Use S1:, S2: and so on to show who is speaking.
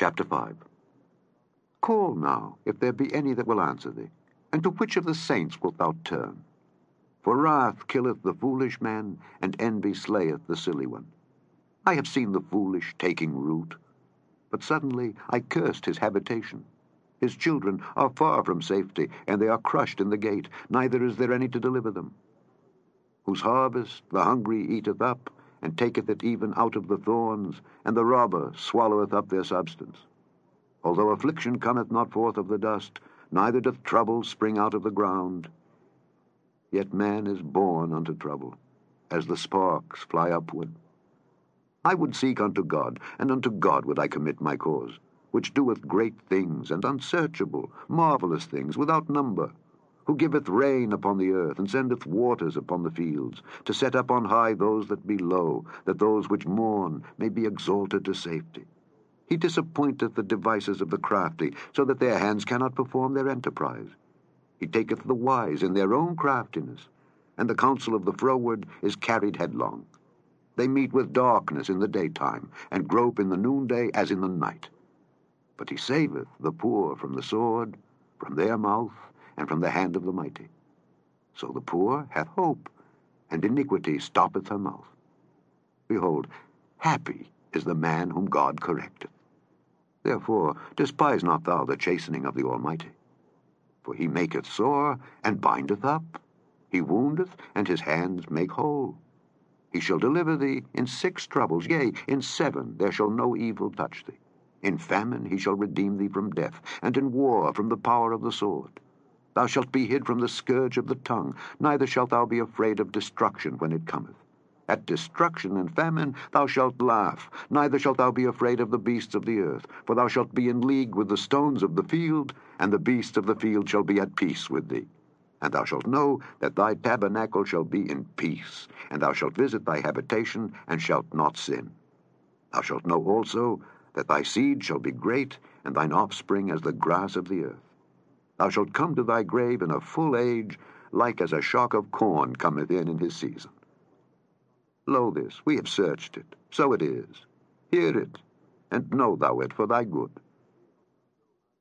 S1: Chapter 5. Call now, if there be any that will answer thee, and to which of the saints wilt thou turn? For wrath killeth the foolish man, and envy slayeth the silly one. I have seen the foolish taking root, but suddenly I cursed his habitation. His children are far from safety, and they are crushed in the gate, neither is there any to deliver them. Whose harvest the hungry eateth up, and taketh it even out of the thorns, and the robber swalloweth up their substance. Although affliction cometh not forth of the dust, neither doth trouble spring out of the ground, yet man is born unto trouble, as the sparks fly upward. I would seek unto God, and unto God would I commit my cause, which doeth great things, and unsearchable, marvelous things, without number, who giveth rain upon the earth, and sendeth waters upon the fields, to set up on high those that be low, that those which mourn may be exalted to safety. He disappointeth the devices of the crafty, so that their hands cannot perform their enterprise. He taketh the wise in their own craftiness, and the counsel of the froward is carried headlong. They meet with darkness in the daytime, and grope in the noonday as in the night. But he saveth the poor from the sword, from their mouth, and from the hand of the mighty. So the poor hath hope, and iniquity stoppeth her mouth. Behold, happy is the man whom God correcteth. Therefore despise not thou the chastening of the Almighty. For he maketh sore, and bindeth up. He woundeth, and his hands make whole. He shall deliver thee in 6 troubles, yea, in 7 there shall no evil touch thee. In famine he shall redeem thee from death, and in war from the power of the sword. Thou shalt be hid from the scourge of the tongue, neither shalt thou be afraid of destruction when it cometh. At destruction and famine thou shalt laugh, neither shalt thou be afraid of the beasts of the earth, for thou shalt be in league with the stones of the field, and the beasts of the field shall be at peace with thee. And thou shalt know that thy tabernacle shall be in peace, and thou shalt visit thy habitation, and shalt not sin. Thou shalt know also that thy seed shall be great, and thine offspring as the grass of the earth. Thou shalt come to thy grave in a full age, like as a shock of corn cometh in his season. Lo this, we have searched it, so it is. Hear it, and know thou it for thy good.